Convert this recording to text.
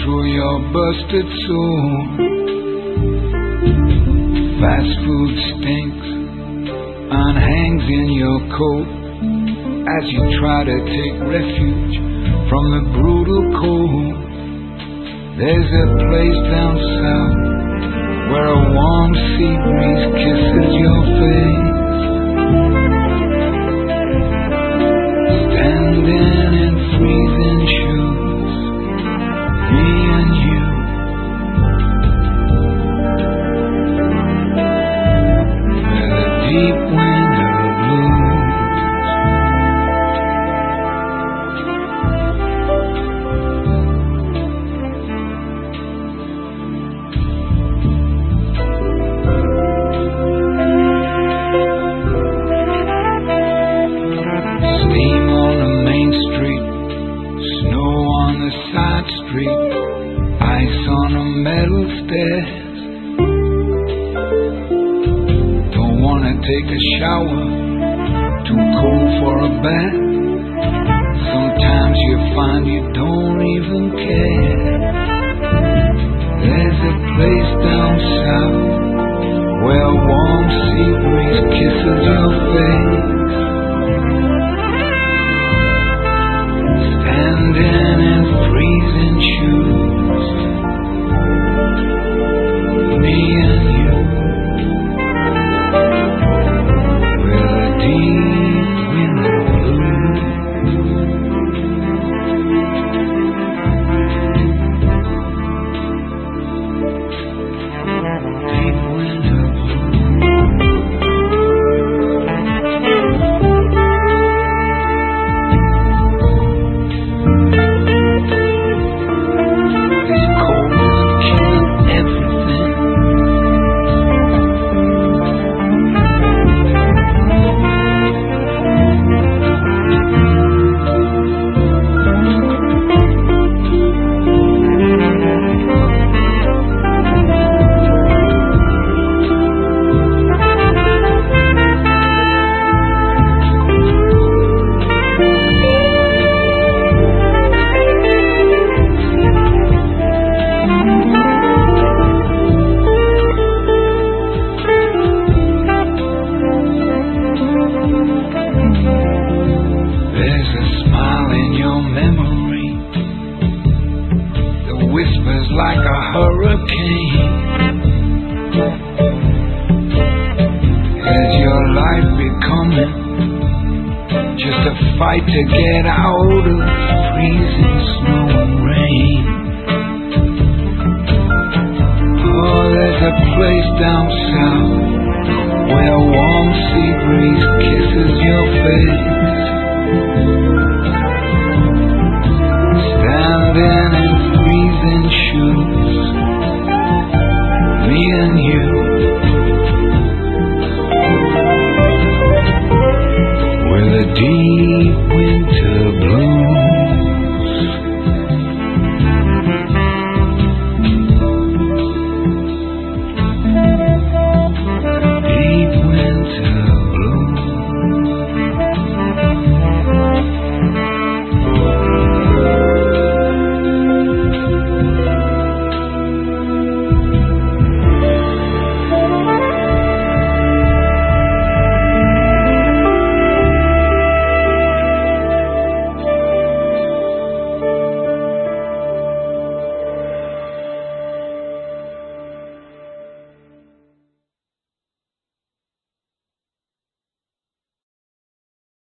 through your busted soul. Fast food stinks and hangs in your coat as you try to take refuge from the brutal cold. There's a place down south where a warm sea breeze kisses your face. Standing in freezing shoes, me and you. Where the deep winter blues. Steam on the main street, snow on the side street, ice on the metal stairs. Don't wanna take a shower, too cold for a bath. Sometimes you find you don't even care. There's a place down south where a warm sea breeze kisses your face. Standing in freezing shoes, me and you. We're the deep winter blues. Deep winter whispers like a hurricane. Is your life becoming just a fight to get out of freezing snow and rain? Oh, there's a place down south where a warm sea breeze kisses your face. Standing